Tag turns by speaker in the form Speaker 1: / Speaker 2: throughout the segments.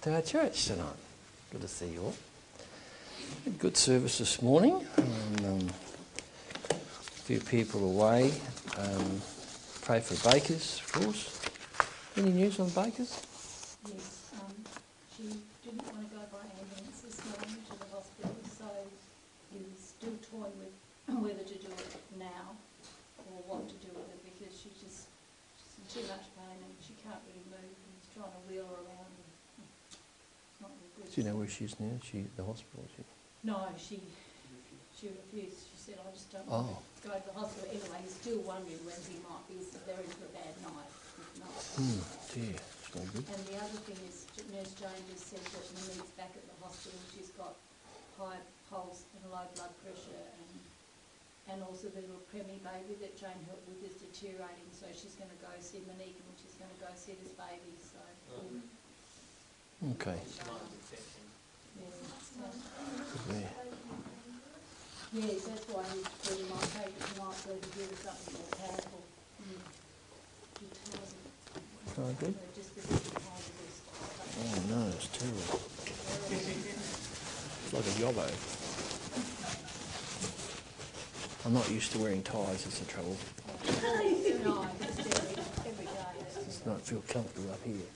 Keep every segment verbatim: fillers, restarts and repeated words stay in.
Speaker 1: to our church tonight. Good to see you all. Good service this morning. Um, um, a few people away. Um, pray for Bakers, of course. Any news on Bakers?
Speaker 2: Yes, um, she didn't want to go by ambulance this morning to the hospital, so he was still toying with whether to do it now or what to do with it, because she's just she's in too much pain and she can't really move, and he's trying to wheel her around. And it's not really good.
Speaker 1: Do you know where she's now? She the hospital? She?
Speaker 2: No, she she refused. She said, I just don't
Speaker 1: Oh.
Speaker 2: want to go to the hospital. Anyway, he's still wondering when he might be there into a bad night. If not.
Speaker 1: Hmm, dear, it's not good.
Speaker 2: And the other thing is, Nurse Jane just said that Monique's back at the hospital. She's got high pulse and low blood pressure, and and also the little preemie baby that Jane helped with is deteriorating. So she's going to go see Monique, and she's going to go see this baby. So.
Speaker 1: Mm. Okay.
Speaker 2: Um,
Speaker 1: Yeah.
Speaker 2: yes, that's why he said he might take it tonight, so to give us something more powerful. Mm.
Speaker 1: Oh, good.
Speaker 2: Just because it's hazardous.
Speaker 1: Oh no, it's terrible. It's like a yobbo. I'm not used to wearing ties, it's the trouble.
Speaker 2: No, it's every, every day.
Speaker 1: It does not feel comfortable up here.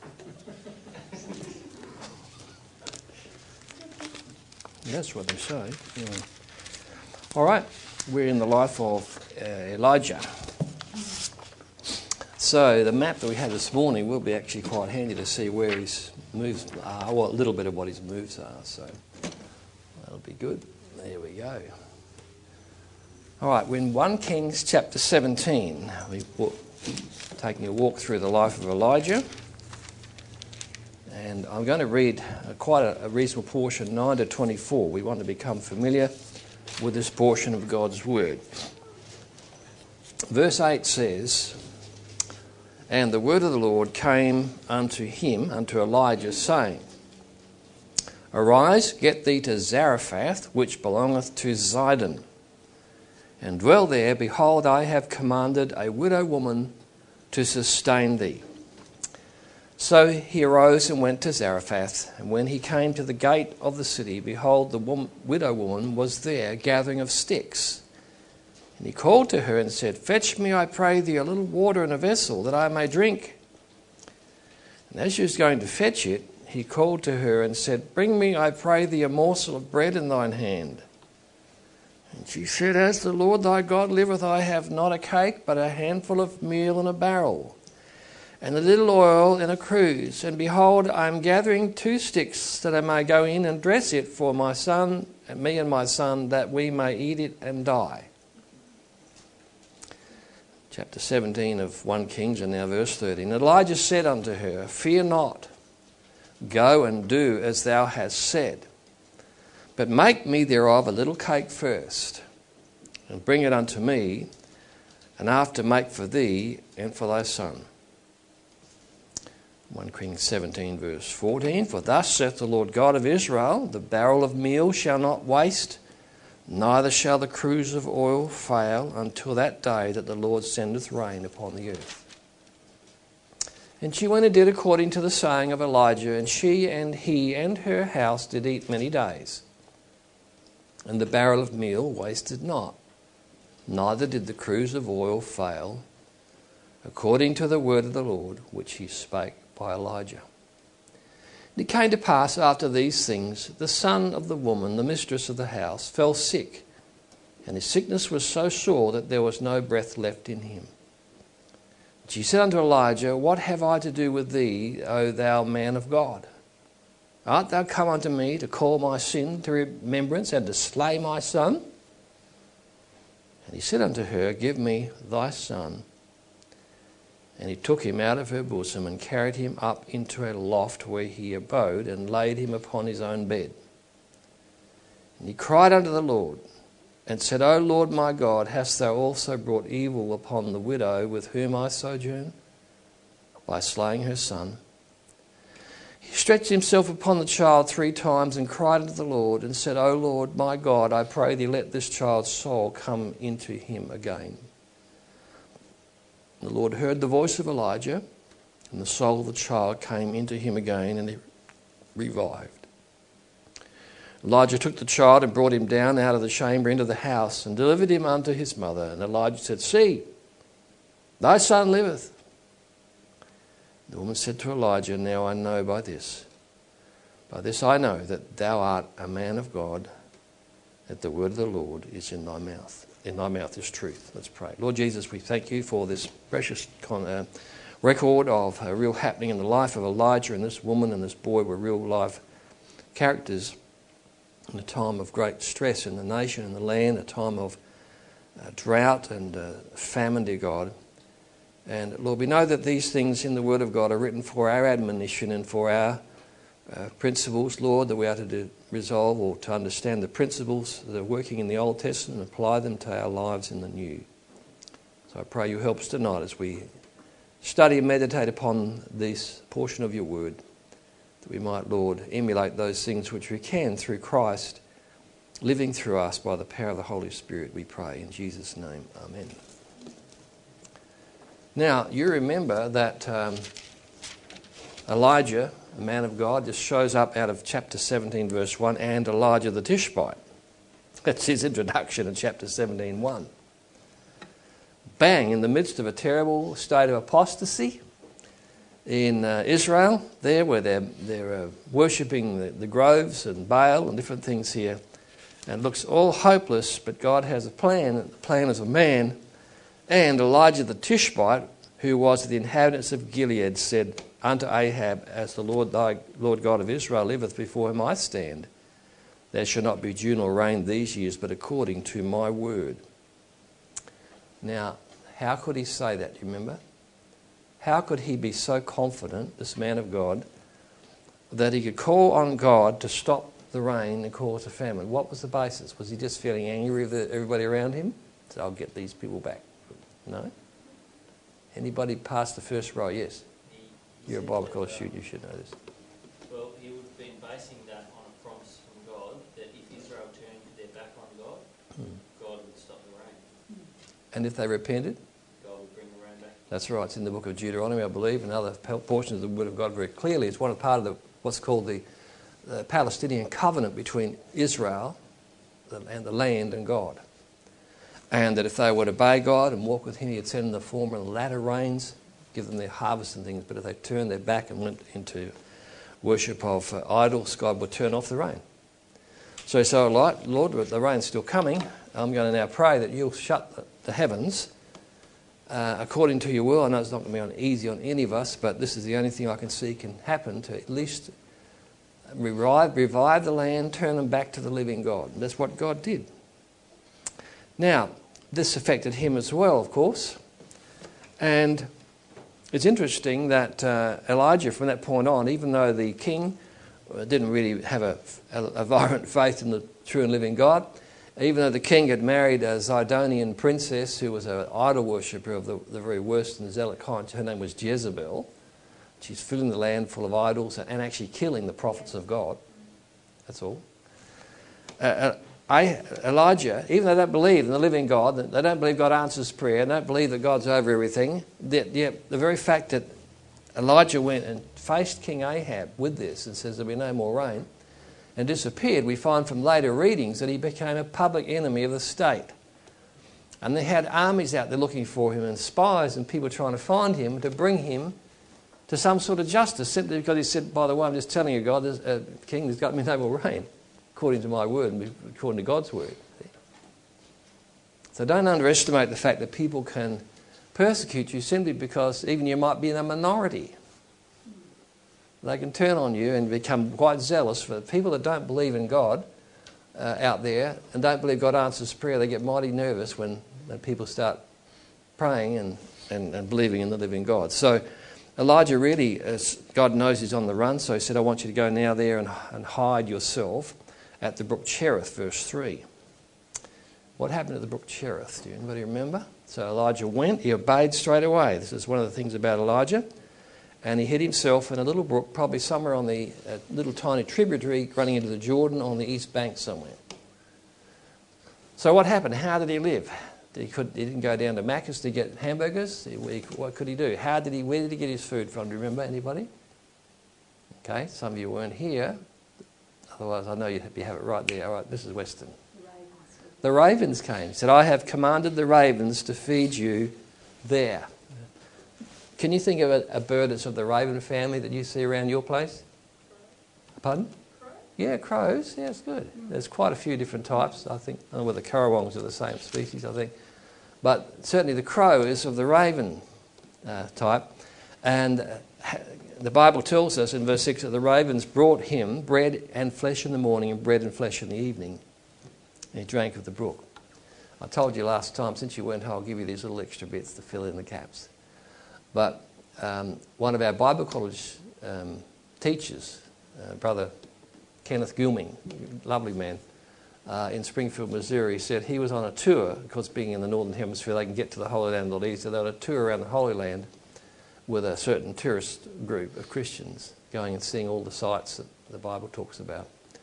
Speaker 1: That's what they say. Yeah. All right, we're in the life of uh, Elijah. So the map that we had this morning will be actually quite handy to see where his moves are, well, a little bit of what his moves are. So that'll be good. There we go. All right, we're in First Kings chapter seventeen. We're taking a walk through the life of Elijah. And I'm going to read quite a, a reasonable portion, nine to twenty-four. We want to become familiar with this portion of God's Word. Verse eight says, And the word of the Lord came unto him, unto Elijah, saying, Arise, get thee to Zarephath, which belongeth to Zidon, and dwell there. Behold, I have commanded a widow woman to sustain thee. So he arose and went to Zarephath, and when he came to the gate of the city, behold, the woman, widow woman was there, gathering of sticks. And he called to her and said, Fetch me, I pray thee, a little water in a vessel, that I may drink. And as she was going to fetch it, he called to her and said, Bring me, I pray thee, a morsel of bread in thine hand. And she said, As the Lord thy God liveth, I have not a cake, but a handful of meal in a barrel, and a little oil in a cruse. And behold, I am gathering two sticks, that I may go in and dress it for my son, and me and my son, that we may eat it and die. Chapter seventeen of First Kings, and now verse thirteen. Elijah said unto her, Fear not, go and do as thou hast said, but make me thereof a little cake first, and bring it unto me, and after make for thee and for thy son. First Kings seventeen verse fourteen. For thus saith the Lord God of Israel, the barrel of meal shall not waste, neither shall the cruse of oil fail, until that day that the Lord sendeth rain upon the earth. And she went and did according to the saying of Elijah, and she and he and her house did eat many days. And the barrel of meal wasted not, neither did the cruse of oil fail, according to the word of the Lord which he spake by Elijah. And it came to pass after these things, the son of the woman, the mistress of the house, fell sick, and his sickness was so sore that there was no breath left in him. And she said unto Elijah, What have I to do with thee, O thou man of God? Art thou come unto me to call my sin to remembrance, and to slay my son? And he said unto her, Give me thy son. And he took him out of her bosom, and carried him up into a loft where he abode, and laid him upon his own bed. And he cried unto the Lord, and said, O Lord my God, hast thou also brought evil upon the widow with whom I sojourn, by slaying her son? He stretched himself upon the child three times, and cried unto the Lord, and said, O Lord my God, I pray thee, let this child's soul come into him again. The Lord heard the voice of Elijah, and the soul of the child came into him again, and he revived. Elijah took the child and brought him down out of the chamber into the house and delivered him unto his mother. And Elijah said, See, thy son liveth. The woman said to Elijah, Now I know by this, by this I know that thou art a man of God, that the word of the Lord is in thy mouth. In thy mouth is truth. Let's pray. Lord Jesus, we thank you for this precious con- uh, record of a real happening in the life of Elijah, and this woman and this boy were real life characters in a time of great stress in the nation and the land, a time of uh, drought and uh, famine, dear God. And Lord, we know that these things in the Word of God are written for our admonition and for our uh, principles, Lord, that we are to do, resolve or to understand the principles that are working in the Old Testament and apply them to our lives in the New. So I pray you help us tonight as we study and meditate upon this portion of your Word, that we might, Lord, emulate those things which we can through Christ, living through us by the power of the Holy Spirit, we pray. In Jesus' name, amen. Now, you remember that um, Elijah, a man of God, just shows up out of chapter seventeen, verse one, and Elijah the Tishbite. That's his introduction in chapter seventeen, one. Bang, in the midst of a terrible state of apostasy in uh, Israel, there where they're, they're uh, worshipping the, the groves and Baal and different things here, and it looks all hopeless, but God has a plan. The plan is a man. And Elijah the Tishbite, who was the inhabitants of Gilead, said unto Ahab, As the Lord thy Lord God of Israel liveth, before whom I stand, there shall not be dew nor rain these years, but according to my word. Now, how could he say that, do you remember? How could he be so confident, this man of God, that he could call on God to stop the rain and cause a famine? What was the basis? Was he just feeling angry with everybody around him? So I'll get these people back. No? Anybody past the first row? Yes.
Speaker 3: He, he
Speaker 1: You're a Bible college student, you should know this.
Speaker 3: Well, he would have been basing that on a promise from God that if Israel turned their back on God, hmm. God would stop the rain.
Speaker 1: And if they repented?
Speaker 3: God would bring the rain back.
Speaker 1: That's right. It's in the book of Deuteronomy, I believe, and other portions of the Word of God very clearly. It's one part of the, what's called the, the Palestinian covenant between Israel and the land and God. And that if they were to obey God and walk with him, he'd send them the former and latter rains, give them their harvest and things. But if they turned their back and went into worship of uh, idols, God would turn off the rain. So, so Lord, the rain's still coming. I'm going to now pray that you'll shut the, the heavens uh, according to your will. I know it's not going to be on, easy on any of us, but this is the only thing I can see can happen to at least revive, revive the land, turn them back to the living God. And that's what God did. Now, this affected him as well, of course. And it's interesting that uh, Elijah, from that point on, even though the king didn't really have a, a, a vibrant faith in the true and living God, even though the king had married a Zidonian princess who was an idol worshipper of the, the very worst and zealot kind, her name was Jezebel. She's filling the land full of idols and actually killing the prophets of God. That's all. Uh, I, Elijah, even though they don't believe in the living God, they don't believe God answers prayer, they don't believe that God's over everything, that, yeah, the very fact that Elijah went and faced King Ahab with this and says there'll be no more rain and disappeared, we find from later readings that he became a public enemy of the state. And they had armies out there looking for him and spies and people trying to find him to bring him to some sort of justice, simply because he said, by the way, I'm just telling you, God, there's, uh, King, there's got to be no more rain, according to my word and according to God's word. So don't underestimate the fact that people can persecute you simply because even you might be in a minority. They can turn on you and become quite zealous. For people that don't believe in God uh, out there and don't believe God answers prayer, they get mighty nervous when, when people start praying and, and, and believing in the living God. So Elijah really, as God knows he's on the run, so he said, I want you to go now there and, and hide yourself at the brook Cherith, verse three. What happened at the brook Cherith? Do anybody remember? So Elijah went, he obeyed straight away. This is one of the things about Elijah. And he hid himself in a little brook, probably somewhere on the uh, little tiny tributary running into the Jordan on the east bank somewhere. So what happened? How did he live? Did he, could, he didn't go down to Macca's to get hamburgers. He, what could he do? How did he? Where did he get his food from? Do you remember? Anybody? Okay, some of you weren't here. Otherwise, I know you have it right there. All right, this is Western. The ravens came. He said, I have commanded the ravens to feed you there. Can you think of a, a bird that's of the raven family that you see around your place? Pardon? Crow? Yeah, crows. Yeah, it's good. There's quite a few different types, I think. I don't know whether currawongs are the same species, I think. But certainly the crow is of the raven uh, type. And uh, the Bible tells us in verse six that the ravens brought him bread and flesh in the morning and bread and flesh in the evening. And he drank of the brook. I told you last time, since you weren't here, I'll give you these little extra bits to fill in the gaps. But um, one of our Bible college um, teachers, uh, Brother Kenneth Gilming, lovely man, uh, in Springfield, Missouri, said he was on a tour, because being in the Northern Hemisphere they can get to the Holy Land a lot easier. They were on a tour around the Holy Land with a certain tourist group of Christians going and seeing all the sites that the Bible talks about.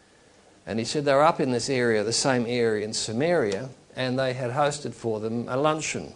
Speaker 1: And he said they were up in this area, the same area in Samaria, and they had hosted for them a luncheon.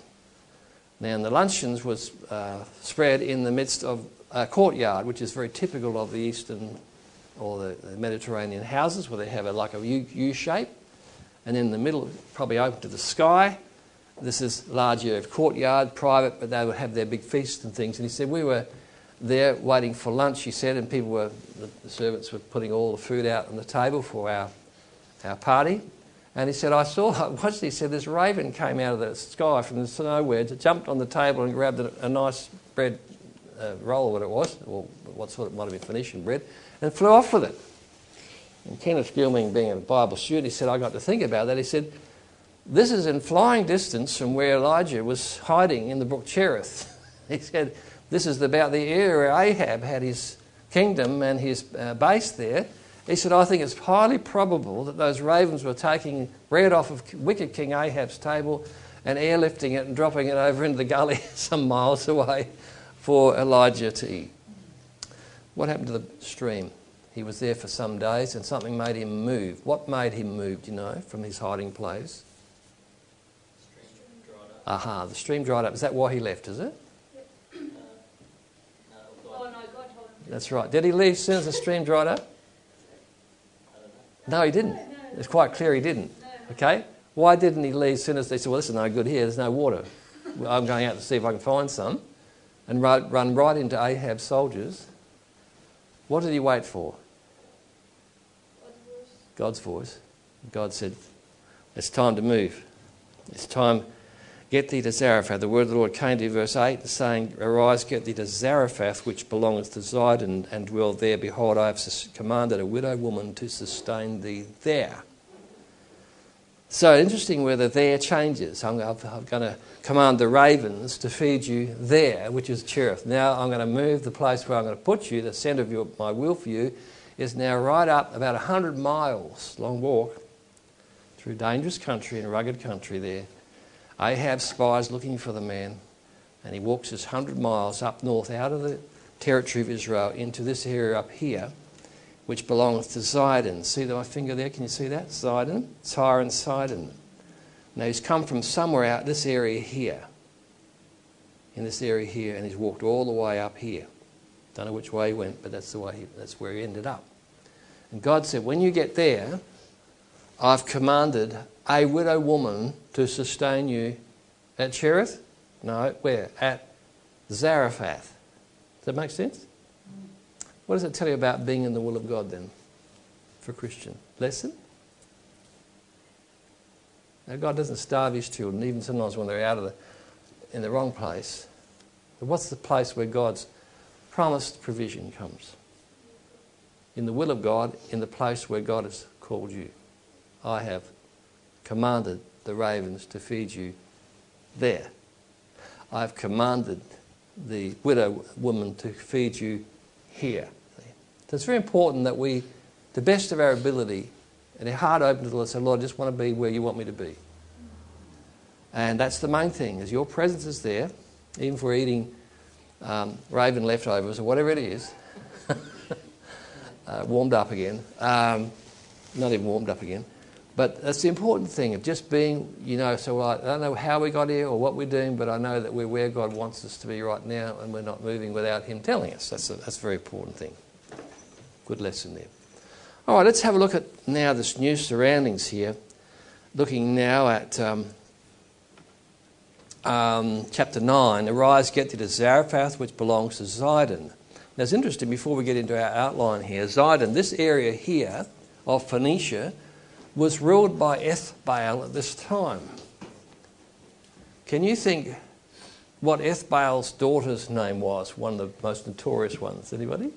Speaker 1: Now, the luncheons was uh, spread in the midst of a courtyard, which is very typical of the Eastern or the, the Mediterranean houses, where they have a, like a U, U shape, and in the middle, probably open to the sky. This is large area of courtyard, private, but they would have their big feasts and things. And he said, we were there waiting for lunch, he said, and people were, the, the servants were putting all the food out on the table for our our party. And he said, I saw, I watched, he said, this raven came out of the sky from the nowhere, jumped on the table and grabbed a, a nice bread uh, roll, what it was, or what sort of, it might have been Phoenician bread, and flew off with it. And Kenneth Gilming, being a Bible student, he said, I got to think about that. He said, this is in flying distance from where Elijah was hiding in the brook Cherith. He said, this is about the area Ahab had his kingdom and his uh, base there. He said, I think it's highly probable that those ravens were taking bread off of wicked King Ahab's table and airlifting it and dropping it over into the gully some miles away for Elijah to eat. What happened to the stream? He was there for some days and something made him move. What made him move, do you know, from his hiding place?
Speaker 3: The stream dried up.
Speaker 1: Aha, the stream dried up. Is that why he left, is it?
Speaker 3: Uh, no,
Speaker 2: Oh,
Speaker 3: God,
Speaker 2: no, God told him.
Speaker 1: That's right. Did he leave as soon as the stream dried up?
Speaker 3: I don't know.
Speaker 1: No, he didn't. It's quite clear he didn't. Okay? Why didn't he leave as soon as they said, well, this is no good here, there's no water. I'm going out to see if I can find some. And run, run right into Ahab's soldiers. What did he wait for? God's voice. God said, it's time to move. It's time, get thee to Zarephath. The word of the Lord came to you, verse eight, saying, arise, get thee to Zarephath, which belongeth to Zidon, and dwell there. Behold, I have commanded a widow woman to sustain thee there. So interesting where the there changes. I'm, I'm going to command the ravens to feed you there, which is Cherith. Now I'm going to move the place where I'm going to put you, the centre of your, my will for you, is now right up about one hundred miles, long walk, through dangerous country and rugged country there. Ahab spies looking for the man, and he walks this one hundred miles up north out of the territory of Israel into this area up here, which belongs to Zidon. See my finger there? Can you see that? Zidon, Tyre and Sidon. Now he's come from somewhere out this area here, in this area here, and he's walked all the way up here. Don't know which way he went, but that's the way he, that's where he ended up. And God said, when you get there, I've commanded a widow woman to sustain you at Cherith? No, where? At Zarephath. Does that make sense? What does it tell you about being in the will of God then, for a Christian? Lesson? Now, God doesn't starve his children, even sometimes when they're out of the, in the wrong place. But what's the place where God's promised provision comes? In the will of God, in the place where God has called you. I have commanded the ravens to feed you there. I've commanded the widow woman to feed you here. So it's very important that we, to the best of our ability, and our heart open to the Lord, say, Lord, I just want to be where you want me to be. And that's the main thing, is your presence is there, even if we're eating um, raven leftovers or whatever it is, uh, warmed up again, um, not even warmed up again. But that's the important thing of just being, you know, so I don't know how we got here or what we're doing, but I know that we're where God wants us to be right now and we're not moving without him telling us. That's a, that's a very important thing. Good lesson there. All right, let's have a look at now this new surroundings here. Looking now at um, um, chapter nine. Arise, get thee to Zarephath, which belongs to Zidon. Now it's interesting, before we get into our outline here, Zidon, this area here of Phoenicia, was ruled by Ethbaal at this time. Can you think what Ethbaal's daughter's name was? One of the most notorious ones. Anybody?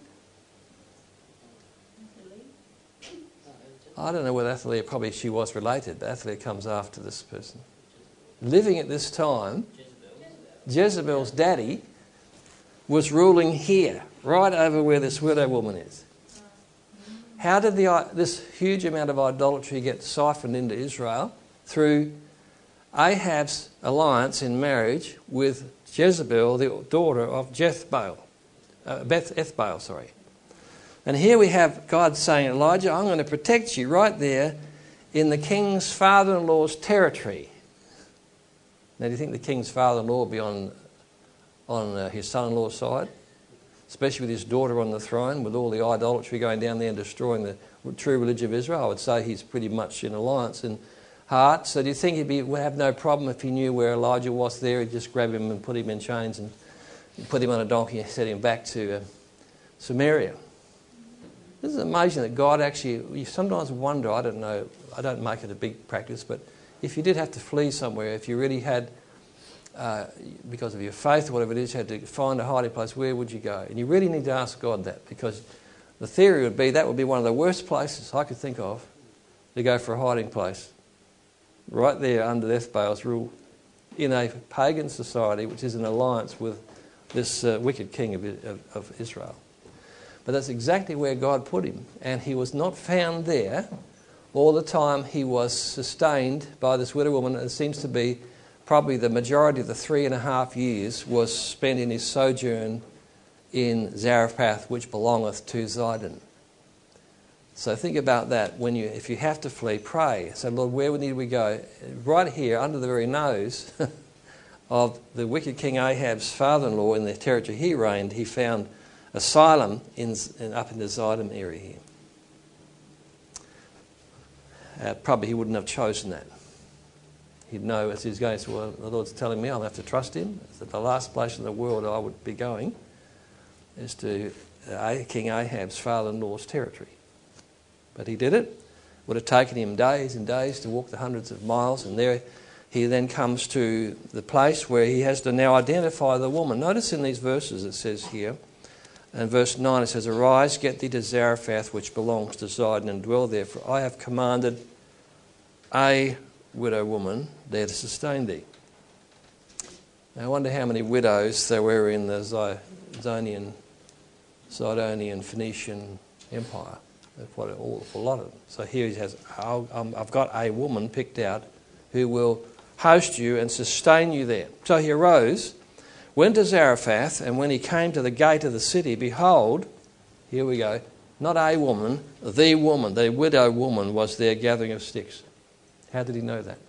Speaker 1: I don't know whether Athaliah, probably she was related, but Athaliah comes after this person. Living at this time, Jezebel's daddy was ruling here, right over where this widow woman is. How did the, this huge amount of idolatry get siphoned into Israel? Through Ahab's alliance in marriage with Jezebel, the daughter of Jethbaal, uh, Beth Ethbaal, sorry. And here we have God saying, Elijah, I'm going to protect you right there in the king's father-in-law's territory. Now, do you think the king's father-in-law will be on, on uh, his son-in-law's side? Especially with his daughter on the throne, with all the idolatry going down there and destroying the true religion of Israel. I would say he's pretty much in alliance in heart. So do you think he'd be, would have no problem if he knew where Elijah was there? He'd just grab him and put him in chains and put him on a donkey and set him back to uh, Samaria. This is amazing that God actually, you sometimes wonder, I don't know, I don't make it a big practice, but if you did have to flee somewhere, if you really had, uh, because of your faith or whatever it is, you had to find a hiding place, where would you go? And you really need to ask God that, because the theory would be that would be one of the worst places I could think of to go for a hiding place. Right there under Ethbaal's rule, in a pagan society which is in alliance with this uh, wicked king of, of, of Israel. But that's exactly where God put him. And he was not found there all the time. He was sustained by this widow woman. It seems to be probably the majority of the three and a half years was spent in his sojourn in Zarephath, which belongeth to Zidon. So think about that. When you, if you have to flee, pray. Say, Lord, where need we go? Right here, under the very nose of the wicked King Ahab's father-in-law in the territory he reigned, he found asylum in, in, up in the Zidon area here. Uh, probably he wouldn't have chosen that. He'd know as he's going, well, the Lord's telling me I'll have to trust him. That the last place in the world I would be going is to uh, King Ahab's father-in-law's territory. But he did it. It would have taken him days and days to walk the hundreds of miles, and there he then comes to the place where he has to now identify the woman. Notice in these verses it says here, in verse nine it says, Arise, get thee to Zarephath, which belongs to Zidon, and dwell there, for I have commanded a widow woman there to sustain thee. Now I wonder how many widows there were in the Zidonian, Sidonian, Phoenician Empire. Quite an awful lot of them. So here he has, um, I've got a woman picked out who will host you and sustain you there. So he arose, went to Zarephath, and when he came to the gate of the city, behold, here we go, not a woman, the woman, the widow woman was there gathering of sticks. How did he know that?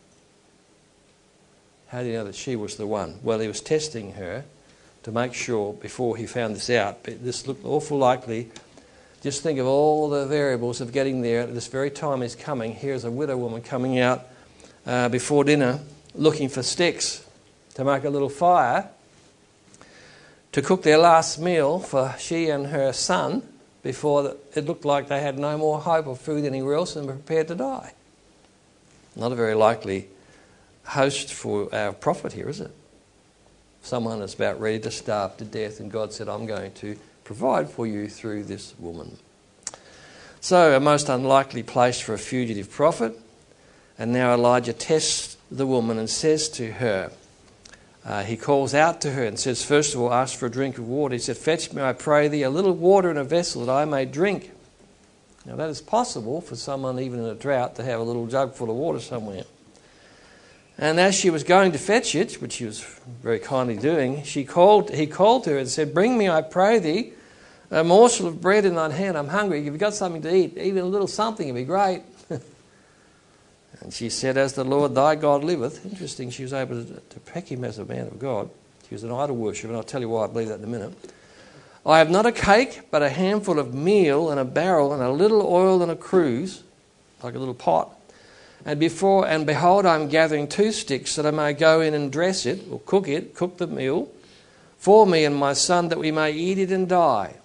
Speaker 1: How did he know that she was the one? Well, he was testing her to make sure before he found this out. But this looked awful likely. Just think of all the variables of getting there. At this very time he's coming. Here's a widow woman coming out uh, before dinner looking for sticks to make a little fire to cook their last meal for she and her son before it looked like they had no more hope of food anywhere else and were prepared to die. Not a very likely host for our prophet here, is it? Someone is about ready to starve to death, and God said, I'm going to provide for you through this woman. So, a most unlikely place for a fugitive prophet. And now Elijah tests the woman and says to her, uh, he calls out to her and says, first of all, ask for a drink of water. He said, fetch me, I pray thee, a little water in a vessel that I may drink. Now that is possible for someone even in a drought to have a little jug full of water somewhere. And as she was going to fetch it, which she was very kindly doing, she called. he called to her and said, bring me, I pray thee, a morsel of bread in thine hand. I'm hungry. If you've got something to eat, even a little something would be great. And she said, as the Lord thy God liveth. Interesting, she was able to, to peck him as a man of God. She was an idol worshiper, and I'll tell you why I believe that in a minute. I have not a cake, but a handful of meal and a barrel and a little oil in a cruse, like a little pot. And before and behold, I am gathering two sticks that I may go in and dress it, or cook it, cook the meal, for me and my son, that we may eat it and die.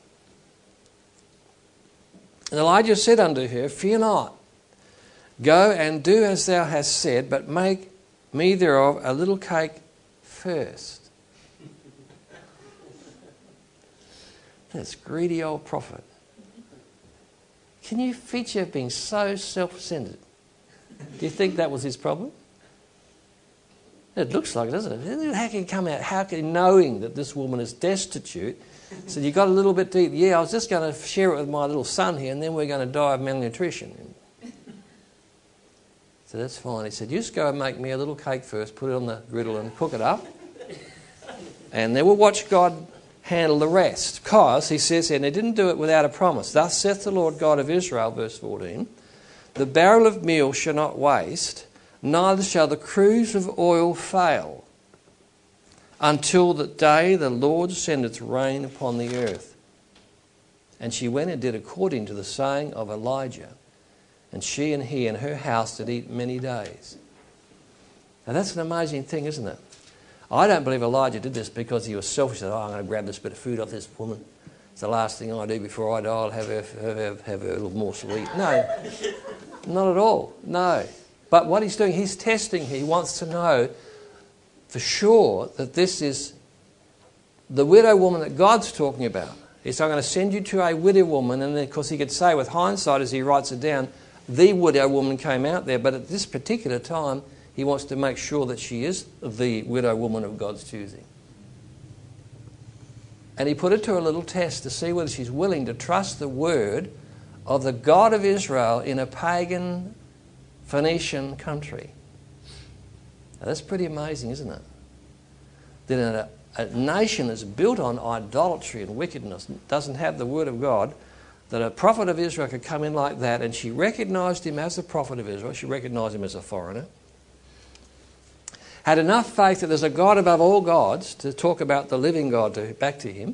Speaker 1: And Elijah said unto her, Fear not, go and do as thou hast said, but make me thereof a little cake first. This greedy old prophet. Can you feature being so self-centered? Do you think that was his problem? It looks like it, doesn't it? How can he come out? How can he, knowing that this woman is destitute, said, you got a little bit to eat? Yeah, I was just going to share it with my little son here, and then we're going to die of malnutrition. So that's fine. He said, you just go and make me a little cake first, put it on the griddle and cook it up, and then we'll watch God handle the rest. Because, he says here, and he didn't do it without a promise. Thus saith the Lord God of Israel, verse fourteen, the barrel of meal shall not waste, neither shall the cruse of oil fail, until the day the Lord sendeth rain upon the earth. And she went and did according to the saying of Elijah, and she and he and her house did eat many days. Now that's an amazing thing, isn't it? I don't believe Elijah did this because he was selfish. He said, oh, I'm going to grab this bit of food off this woman. It's the last thing I do before I die. I'll have her, have her, have her a little morsel to eat. No, not at all. No. But what he's doing, he's testing. He wants to know for sure that this is the widow woman that God's talking about. He said, I'm going to send you to a widow woman. And then, of course, he could say with hindsight as he writes it down, the widow woman came out there. But at this particular time, he wants to make sure that she is the widow woman of God's choosing. And he put it to a little test to see whether she's willing to trust the word of the God of Israel in a pagan Phoenician country. Now that's pretty amazing, isn't it? That a, a nation that's built on idolatry and wickedness, doesn't have the word of God, that a prophet of Israel could come in like that, and she recognised him as the prophet of Israel. She recognised him as a foreigner. Had enough faith that there's a God above all gods to talk about the living God to, back to him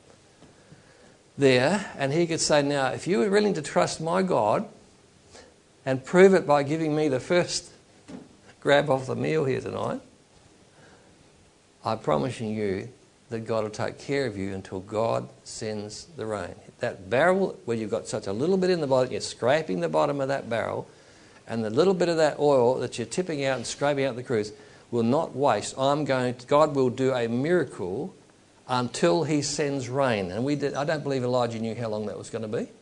Speaker 1: there. And he could say, now, if you were willing to trust my God and prove it by giving me the first grab off the meal here tonight, I'm promising you that God will take care of you until God sends the rain. That barrel where you've got such a little bit in the bottom, you're scraping the bottom of that barrel, and the little bit of that oil that you're tipping out and scraping out the cruse will not waste. I'm going to, God will do a miracle until he sends rain. And we did, I don't believe Elijah knew how long that was going to be.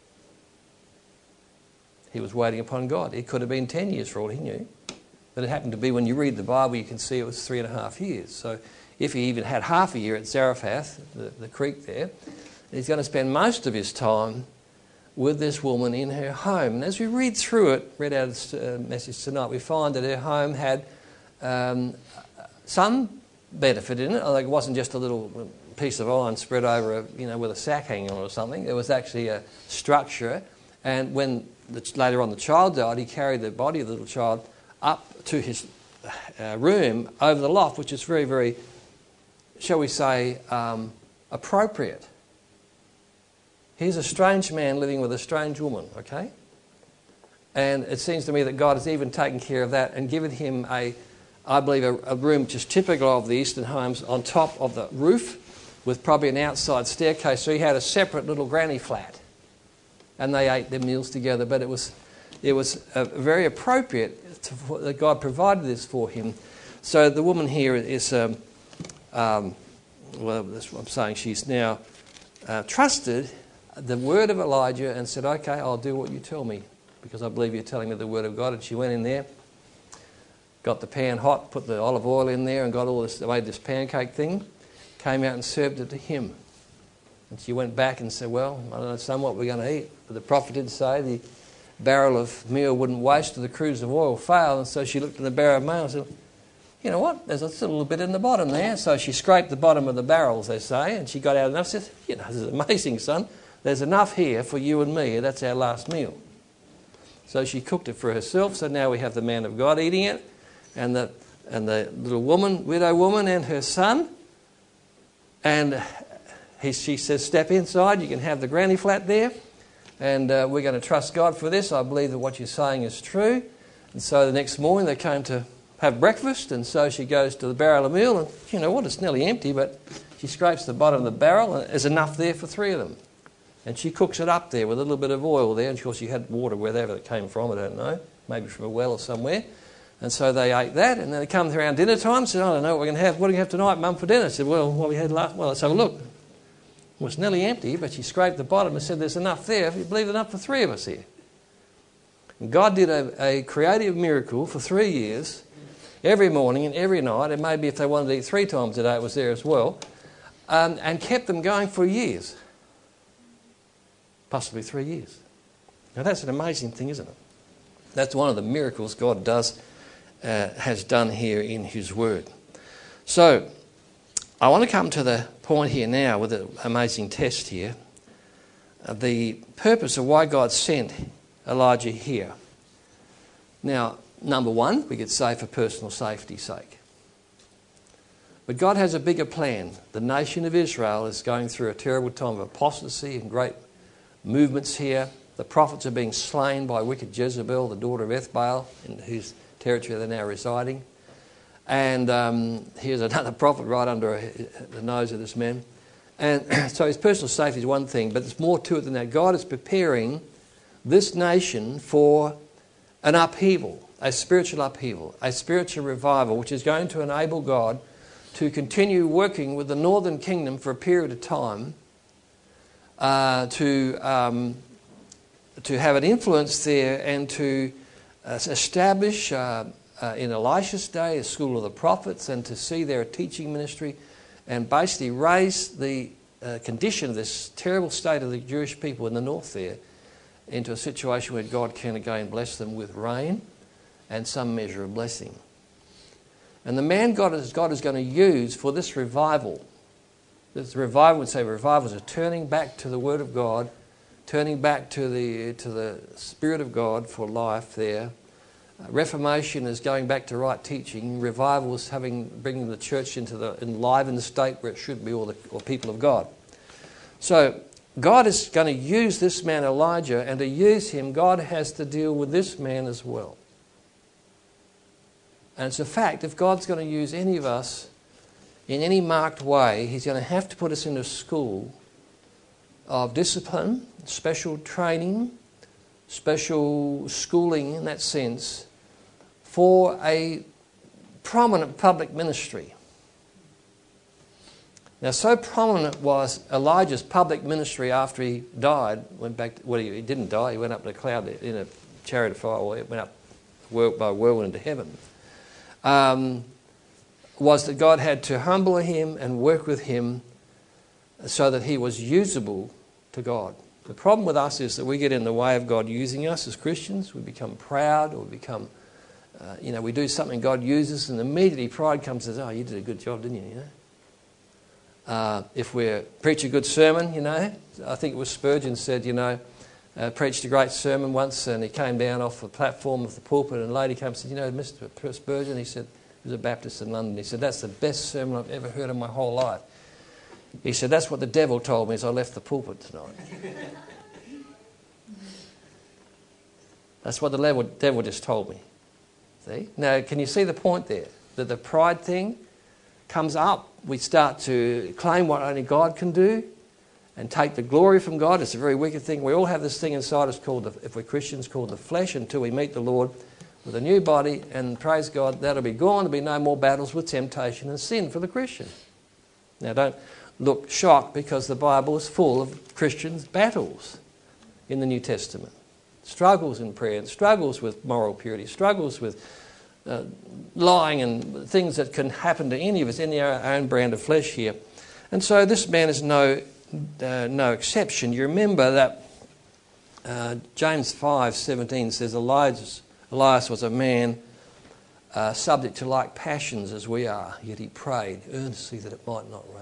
Speaker 1: He was waiting upon God. It could have been ten years for all he knew. But it happened to be, when you read the Bible, you can see it was three and a half years. So if he even had half a year at Zarephath, the, the creek there, he's going to spend most of his time with this woman in her home. And as we read through it, read out the uh, message tonight, we find that her home had Um, some benefit in it. Like, it wasn't just a little piece of iron spread over, a, you know, with a sack hanging on it or something. There was actually a structure. And when the, later on the child died, he carried the body of the little child up to his uh, room over the loft, which is very, very, shall we say, um, appropriate. He's a strange man living with a strange woman, okay? And it seems to me that God has even taken care of that and given him a I believe, a, a room just typical of the Eastern homes on top of the roof with probably an outside staircase. So he had a separate little granny flat. And they ate their meals together. But it was it was uh, very appropriate to, that God provided this for him. So the woman here is, um, um, well, that's what I'm saying, she's now uh, trusted the word of Elijah and said, okay, I'll do what you tell me, because I believe you're telling me the word of God. And she went in there, got the pan hot, put the olive oil in there and got all this, made this pancake thing, came out and served it to him. And she went back and said, well, I don't know, son, what we're going to eat. But the prophet did say the barrel of meal wouldn't waste or the cruse of oil fail. And so she looked at the barrel of meal and said, you know what, there's a little bit in the bottom there. So she scraped the bottom of the barrels, they say, and she got out enough. She said, you know, this is amazing, son. There's enough here for you and me. That's our last meal. So she cooked it for herself. So now we have the man of God eating it. And the and the little woman, widow woman, and her son. And he, she says, step inside, you can have the granny flat there, and uh, we're going to trust God for this. I believe that what you're saying is true. And so the next morning they came to have breakfast, and so she goes to the barrel of meal, and you know what, it's nearly empty, but she scrapes the bottom of the barrel, and there's enough there for three of them. And she cooks it up there with a little bit of oil there, and of course she had water wherever it came from, I don't know, maybe from a well or somewhere. And so they ate that, and then they come around dinner time and said, I don't know what we're going to have. What do you have tonight, Mum, for dinner? I said, well, what we had last... Well, let's have a look. Well, it's nearly empty, but she scraped the bottom and said, there's enough there. If you believe enough for three of us here. And God did a, a creative miracle for three years, every morning and every night, and maybe if they wanted to eat three times a day, it was there as well, um, and kept them going for years. Possibly three years. Now, that's an amazing thing, isn't it? That's one of the miracles God does Uh, has done here in his word. So, I want to come to the point here now with an amazing test here. Uh, the purpose of why God sent Elijah here. Now, number one, we could say for personal safety's sake. But God has a bigger plan. The nation of Israel is going through a terrible time of apostasy and great movements here. The prophets are being slain by wicked Jezebel, the daughter of Ethbaal, in whose territory they're now residing. And um, here's another prophet right under the nose of this man. And so his personal safety is one thing, but there's more to it than that. God is preparing this nation for an upheaval, a spiritual upheaval, a spiritual revival, which is going to enable God to continue working with the northern kingdom for a period of time, uh, to, um, to have an influence there and to Uh, establish uh, uh, in Elisha's day a school of the prophets, and to see their teaching ministry and basically raise the uh, condition of this terrible state of the Jewish people in the north there into a situation where God can again bless them with rain and some measure of blessing. And the man God is, God is going to use for this revival, this revival would say revival is a turning back to the Word of God, turning back to the to the Spirit of God for life there. Uh, Reformation is going back to right teaching. Revival is having bringing the church into the enlivened state where it should be, or the or people of God. So God is going to use this man Elijah, and to use him, God has to deal with this man as well. And it's a fact, if God's going to use any of us in any marked way, he's going to have to put us into school of discipline, special training, special schooling in that sense, for a prominent public ministry. Now, so prominent was Elijah's public ministry after he died, went back to, well, he didn't die, he went up in a cloud in a chariot of fire, or he went up by whirlwind into heaven, um, was that God had to humble him and work with him so that he was usable to God. The problem with us is that we get in the way of God using us as Christians. We become proud, or we become, uh, you know, we do something, God uses, and immediately pride comes and says, oh, you did a good job, didn't you, you know? Uh, if we preach a good sermon, you know, I think it was Spurgeon said, you know, uh, preached a great sermon once, and he came down off the platform of the pulpit, and a lady came and said, you know, Mister Spurgeon, he said, he was a Baptist in London, he said, that's the best sermon I've ever heard in my whole life. He said, that's what the devil told me as I left the pulpit tonight. That's what the devil just told me. See? Now, can you see the point there? That the pride thing comes up. We start to claim what only God can do and take the glory from God. It's a very wicked thing. We all have this thing inside us called, the, if we're Christians, called the flesh, until we meet the Lord with a new body. And praise God, that'll be gone. There'll be no more battles with temptation and sin for the Christian. Now, don't look shocked, because the Bible is full of Christians' battles in the New Testament. Struggles in prayer, and struggles with moral purity, struggles with uh, lying, and things that can happen to any of us, any our own brand of flesh here. And so this man is no uh, no exception. You remember that uh, James five seventeen says Elias, Elias was a man uh, subject to like passions as we are, yet he prayed earnestly that it might not rain.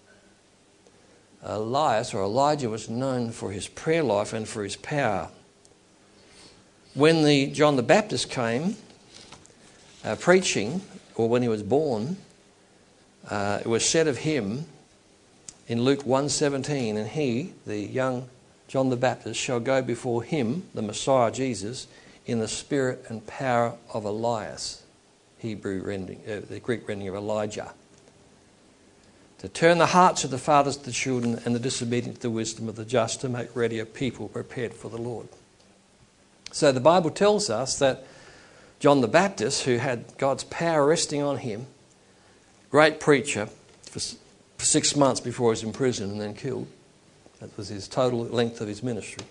Speaker 1: Elias, or Elijah, was known for his prayer life and for his power. When the John the Baptist came uh, preaching, or when he was born, uh, it was said of him in Luke one seventeen, and he, the young John the Baptist, shall go before him, the Messiah Jesus, in the spirit and power of Elias, Hebrew rendering, uh, the Greek rendering of Elijah, to turn the hearts of the fathers to the children and the disobedient to the wisdom of the just, to make ready a people prepared for the Lord. So the Bible tells us that John the Baptist, who had God's power resting on him, great preacher for, for six months before he was imprisoned and then killed. That was his total length of his ministry.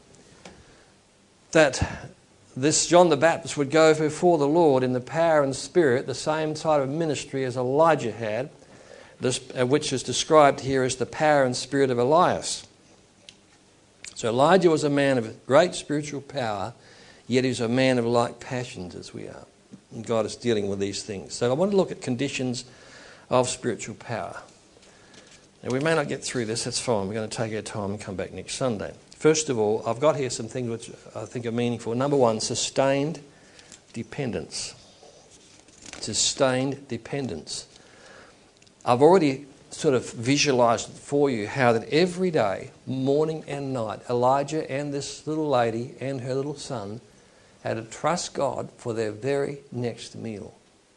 Speaker 1: That this John the Baptist would go before the Lord in the power and spirit, the same type of ministry as Elijah had, this, uh, which is described here as the power and spirit of Elias. So Elijah was a man of great spiritual power, yet he was a man of like passions as we are. And God is dealing with these things. So I want to look at conditions of spiritual power. Now we may not get through this, that's fine. We're going to take our time and come back next Sunday. First of all, I've got here some things which I think are meaningful. Number one, sustained dependence. Sustained dependence. I've already sort of visualised for you how that every day, morning and night, Elijah and this little lady and her little son had to trust God for their very next meal.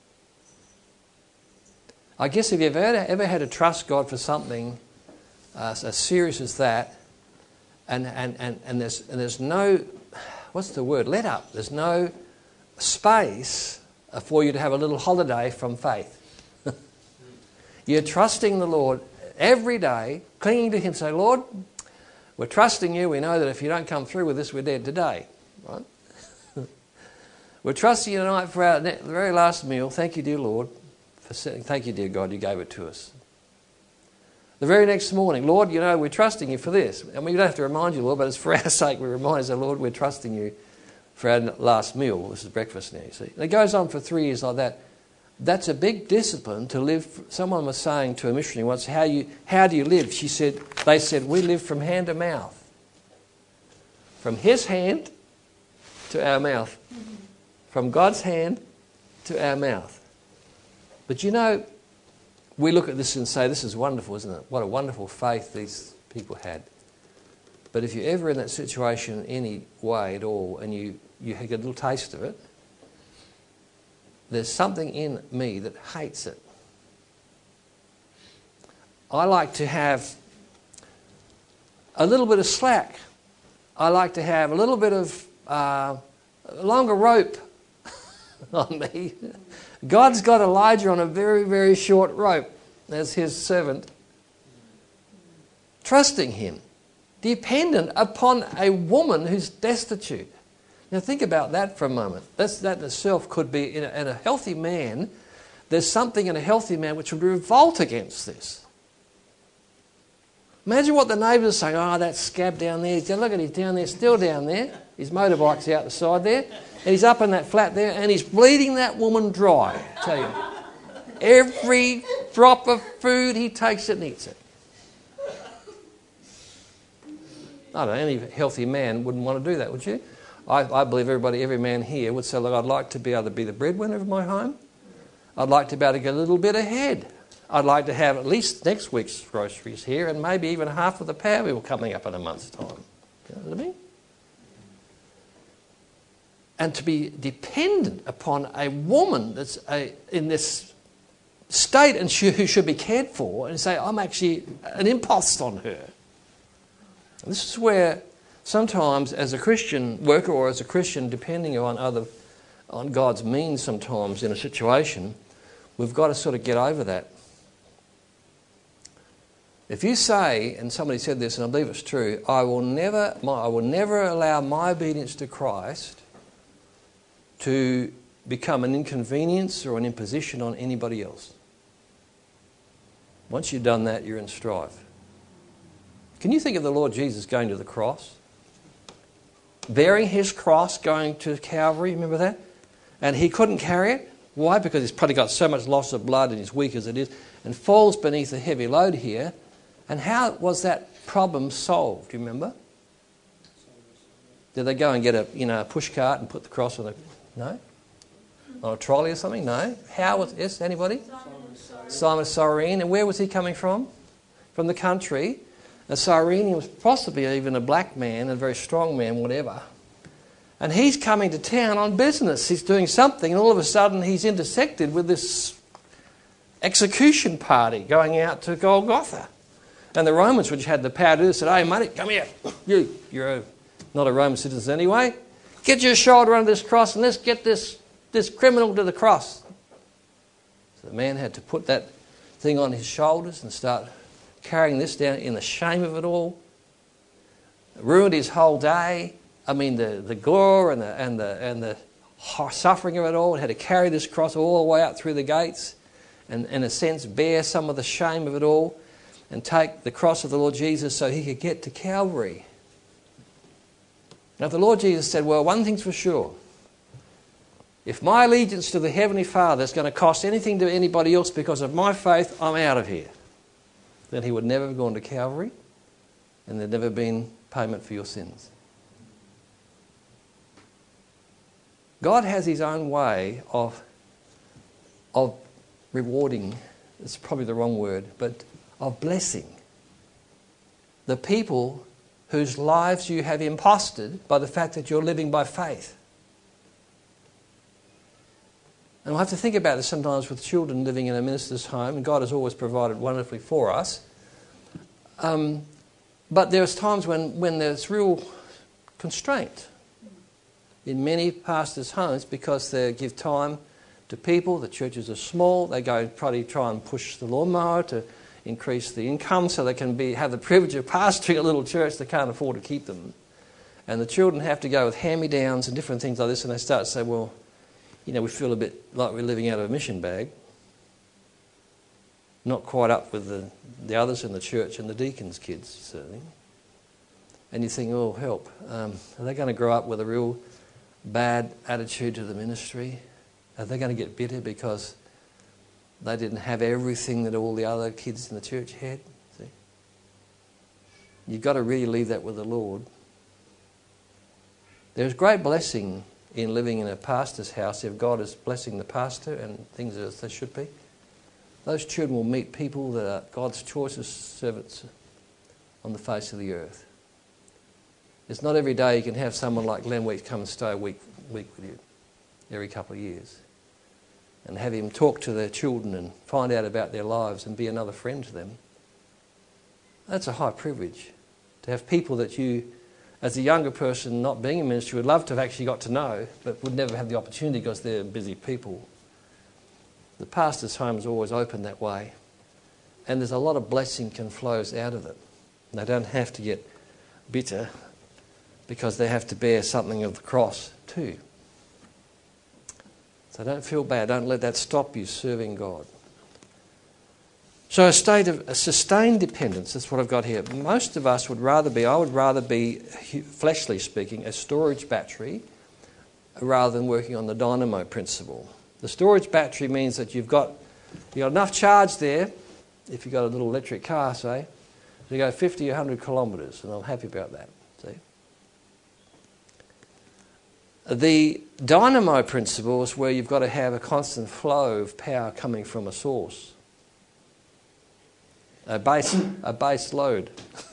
Speaker 1: I guess if you've ever, ever had to trust God for something uh, as serious as that, and, and, and, and, there's, and there's no, what's the word, let up. There's no space for you to have a little holiday from faith. You're trusting the Lord every day, clinging to Him. Say, Lord, we're trusting you. We know that if you don't come through with this, we're dead today. Right? We're trusting you tonight for our the very last meal. Thank you, dear Lord, for setting. Thank you, dear God, you gave it to us. The very next morning, Lord, you know, we're trusting you for this. And we don't have to remind you, Lord, but it's for our sake we remind you, Lord, we're trusting you for our last meal. This is breakfast now, you see. And it goes on for three years like that. That's a big discipline to live. Someone was saying to a missionary once, how you how do you live? She said, they said, we live from hand to mouth. From His hand to our mouth. From God's hand to our mouth. But you know, we look at this and say, this is wonderful, isn't it? What a wonderful faith these people had. But if you're ever in that situation in any way at all, and you, you get a little taste of it, there's something in me that hates it. I like to have a little bit of slack. I like to have a little bit of uh, longer rope on me. God's got Elijah on a very, very short rope as His servant, trusting Him, dependent upon a woman who's destitute. Now think about that for a moment. That's, that in itself could be, in a, in a healthy man, there's something in a healthy man which would revolt against this. Imagine what the neighbours are saying, oh, that scab down there, look at him down there, still down there. His motorbike's out the side there, and he's up in that flat there, and he's bleeding that woman dry, I tell you. Every drop of food, he takes it and eats it. I don't know, any healthy man wouldn't want to do that, would you? I, I believe everybody, every man here would say, look, I'd like to be able to be the breadwinner of my home. I'd like to be able to get a little bit ahead. I'd like to have at least next week's groceries here and maybe even half of the power bill coming up in a month's time. You know what I mean? And to be dependent upon a woman that's a, in this state and she, who should be cared for, and say, I'm actually an impost on her. And this is where sometimes as a Christian worker or as a Christian, depending on other, on God's means sometimes in a situation, we've got to sort of get over that. If you say, and somebody said this and I believe it's true, I will never, I will never allow my obedience to Christ to become an inconvenience or an imposition on anybody else. Once you've done that, you're in strife. Can you think of the Lord Jesus going to the cross? Bearing His cross, going to Calvary, remember that? And He couldn't carry it. Why? Because He's probably got so much loss of blood and He's weak as it is, and falls beneath a heavy load here. And how was that problem solved, do you remember? Did they go and get a you know a push cart and put the cross on a... No? On a trolley or something? No. How was... Yes, anybody? Simon of Cyrene. And where was he coming from? from the country. A Cyrenian was possibly even a black man, a very strong man, whatever. And he's coming to town on business. He's doing something, and all of a sudden he's intersected with this execution party going out to Golgotha. And the Romans, which had the power to do this, said, "Hey, mate, come here. You, you're a, not a Roman citizen anyway. Get your shoulder under this cross and let's get this, this criminal to the cross." So the man had to put that thing on his shoulders and start carrying this down in the shame of it all. It ruined his whole day. I mean, the, the gore and the, and, the, and the suffering of it all. He had to carry this cross all the way out through the gates and, in a sense, bear some of the shame of it all and take the cross of the Lord Jesus so he could get to Calvary. Now, the Lord Jesus said, well, one thing's for sure. If my allegiance to the Heavenly Father is going to cost anything to anybody else because of my faith, I'm out of here. Then he would never have gone to Calvary and there'd never been payment for your sins. God has his own way of, of rewarding, it's probably the wrong word, but of blessing the people whose lives you have imposted by the fact that you're living by faith. And we'll have to think about this sometimes with children living in a minister's home, and God has always provided wonderfully for us. Um, but there's times when, when there's real constraint in many pastors' homes because they give time to people. The churches are small. They go probably try and push the lawnmower to increase the income so they can be have the privilege of pastoring a little church. They can't afford to keep them. And the children have to go with hand-me-downs and different things like this, and they start to say, well, you know, we feel a bit like we're living out of a mission bag. Not quite up with the, the others in the church and the deacons' kids, certainly. And you think, oh, help. Um, are they going to grow up with a real bad attitude to the ministry? Are they going to get bitter because they didn't have everything that all the other kids in the church had? See? You've got to really leave that with the Lord. There's great blessing in living in a pastor's house if God is blessing the pastor and things as they should be. Those children will meet people that are God's choicest servants on the face of the earth. It's not every day you can have someone like Glenn Weeks come and stay a week, week with you every couple of years and have him talk to their children and find out about their lives and be another friend to them. That's a high privilege to have people that you, as a younger person not being in ministry, would love to have actually got to know but would never have the opportunity because they're busy people. The pastor's home is always open that way, and there's a lot of blessing can flows out of it. And they don't have to get bitter because they have to bear something of the cross too. So don't feel bad. Don't let that stop you serving God. So a state of a sustained dependence, that's what I've got here. Most of us would rather be, I would rather be, fleshly speaking, a storage battery rather than working on the dynamo principle. The storage battery means that you've got, you've got enough charge there, if you've got a little electric car, say, to go fifty or one hundred kilometres, and I'm happy about that. See? The dynamo principle is where you've got to have a constant flow of power coming from a source. A base, a base load.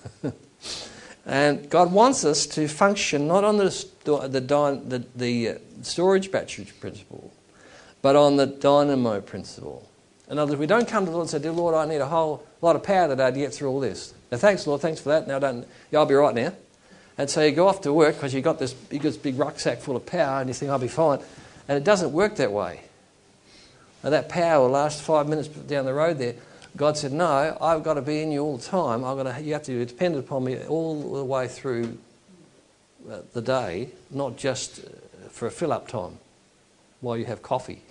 Speaker 1: And God wants us to function not on the, the, the, the storage battery principle, but on the dynamo principle. In other words, we don't come to the Lord and say, dear Lord, I need a whole lot of power today to get through all this. Now, thanks, Lord, thanks for that. Now, don't, yeah, I'll be right now. And so you go off to work because you've got this, you've got this big rucksack full of power and you think, I'll be fine. And it doesn't work that way. And that power will last five minutes down the road there. God said, no, I've got to be in you all the time. I've got to, you have to be dependent upon me all the way through the day, not just for a fill-up time while you have coffee.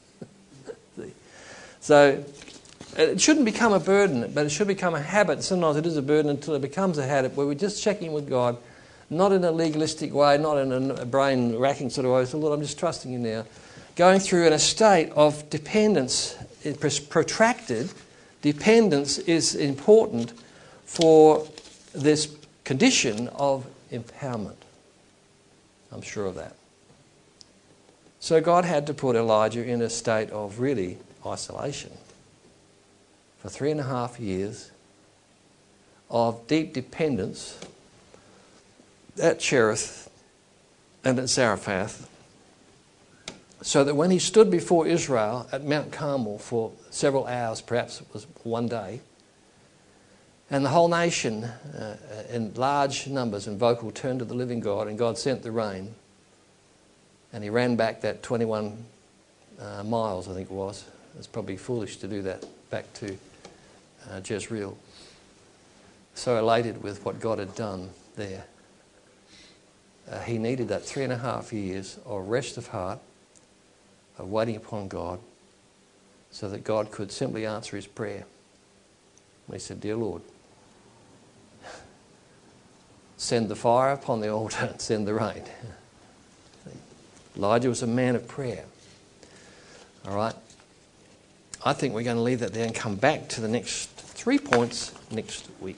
Speaker 1: So it shouldn't become a burden, but it should become a habit. Sometimes it is a burden until it becomes a habit where we're just checking with God, not in a legalistic way, not in a brain-racking sort of way. So, Lord, I'm just trusting you now. Going through in a state of dependence, protracted dependence is important for this condition of empowerment. I'm sure of that. So God had to put Elijah in a state of really isolation for three and a half years of deep dependence at Cherith and at Zarephath, so that when he stood before Israel at Mount Carmel for several hours, perhaps it was one day, and the whole nation uh, in large numbers and vocal turned to the living God, and God sent the rain, and he ran back that twenty-one uh, miles, I think it was. It's probably foolish to do that, back to uh, Jezreel. So elated with what God had done there. Uh, he needed that three and a half years of rest of heart, of waiting upon God, so that God could simply answer his prayer. And he said, "Dear Lord, send the fire upon the altar and send the rain." Elijah was a man of prayer. All right. I think we're going to leave that there and come back to the next three points next week.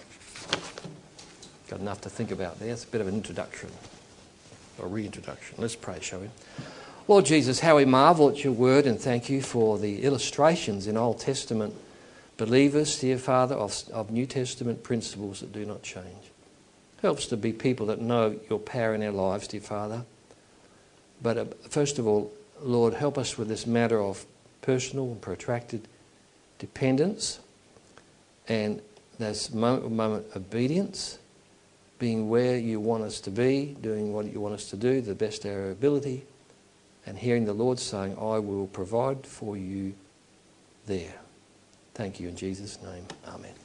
Speaker 1: Got enough to think about there. It's a bit of an introduction, or reintroduction. Let's pray, shall we? Lord Jesus, how we marvel at your word, and thank you for the illustrations in Old Testament believers, dear Father, of, of New Testament principles that do not change. Help us to be people that know your power in our lives, dear Father. But uh, first of all, Lord, help us with this matter of personal and protracted dependence, and this moment-to-moment obedience, being where you want us to be, doing what you want us to do, the best of our ability, and hearing the Lord saying, "I will provide for you there." Thank you in Jesus' name. Amen.